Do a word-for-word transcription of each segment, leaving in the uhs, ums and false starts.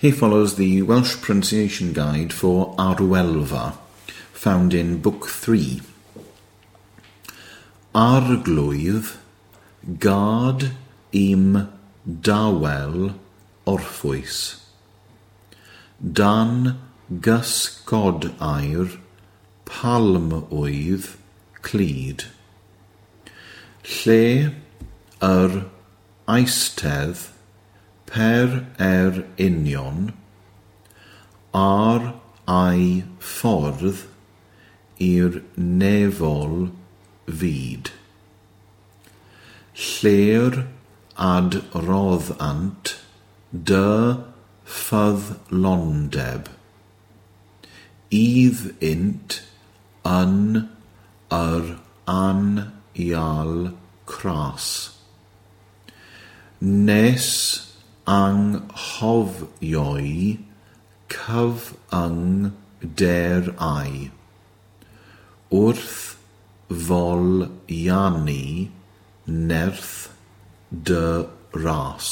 Here follows the Welsh pronunciation guide for Arwelfa, found in Book three. Arglwydd, gad im dawel orffwys. Dan gysgod air, palmwydd clyd. Lle yr eistedd, per er union, ar ei ffordd i'r nefol fyd. Lle'r adroddant dy ffyddlondeb, idd ynt yn yr anial cras. Nes anghofioi cyfyngder ai, wrth folyannu nerth dy ras.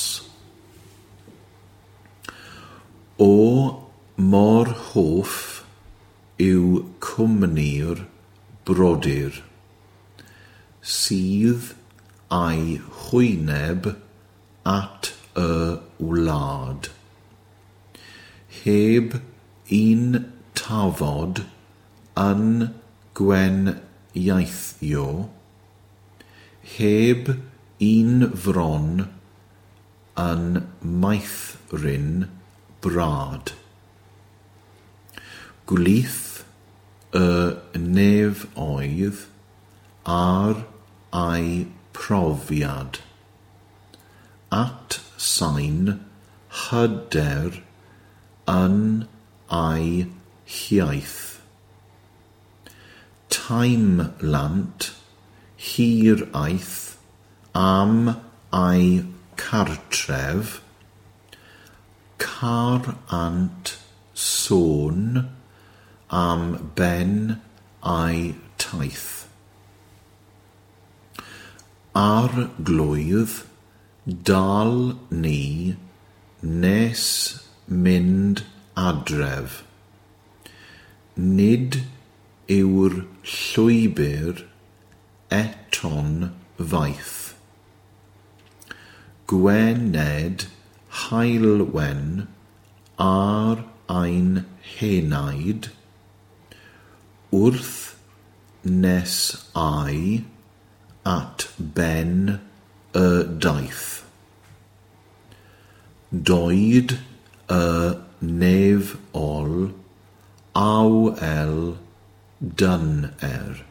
O mor hoff yw cwmni'r brodyr, sydd a'i hwyneb at y wlad. Heb un tafod yn gwenieithio, heb un fron yn maethryn brad. Gwlith y nefoedd ar ei profiad, at sain hyder yn ei hiaith. Taimlant hiraeth am ei cartref, car ant sôn am ben ei taith. Arglwydd dal ni nes mynd adref. Nid yw'r llwybr eton faith. Gwened haelwen ar ein henaid, wrth nes ai at ben y daith. Doed y nefol awel dyn er.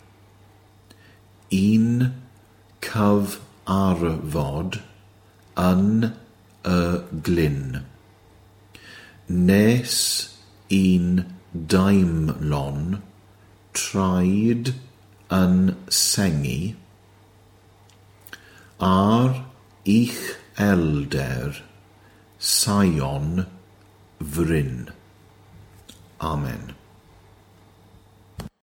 Un cyfarfod yn y glyn. Nes un daimlon traed yn sengi, ar ich elder Sion fryn. Amen.